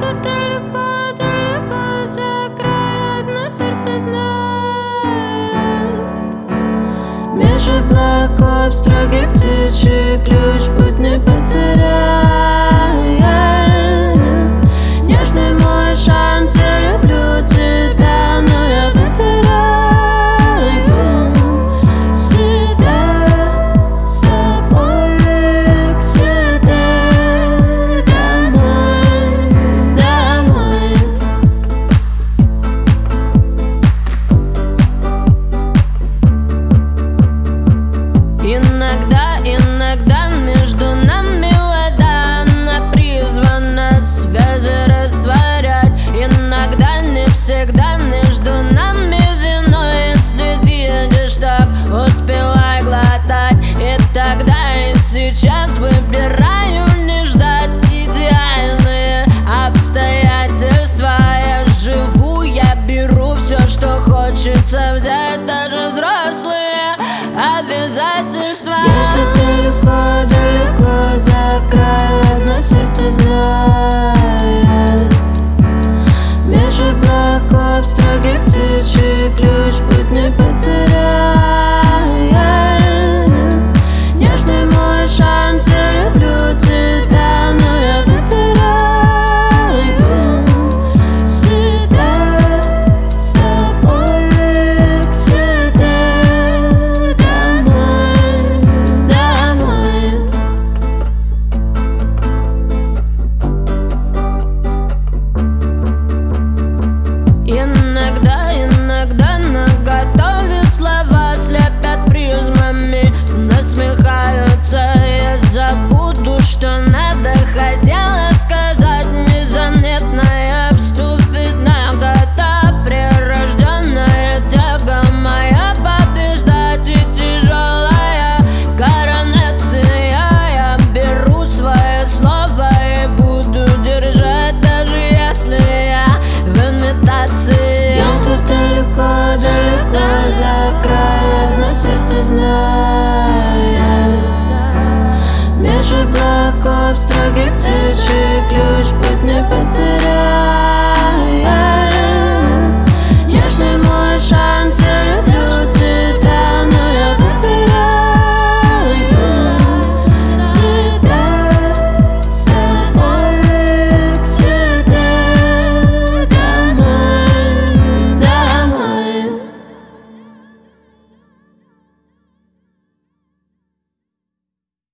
где-то далеко, далеко за край одно сердце знает. Меж облаков строгий птичий ключ путь не потеряет. Нежный мой шанс, я люблю тебя, но я выбираю себя с собой к себе домой, домой. Иногда между нами вода, она призвана связи растворять. Иногда, не всегда, между нами вино. Если видишь так, успевай глотать. И тогда, и сейчас выбираю не ждать идеальные обстоятельства. Я живу, я беру все, что хочется взять, даже взрослые обязательства.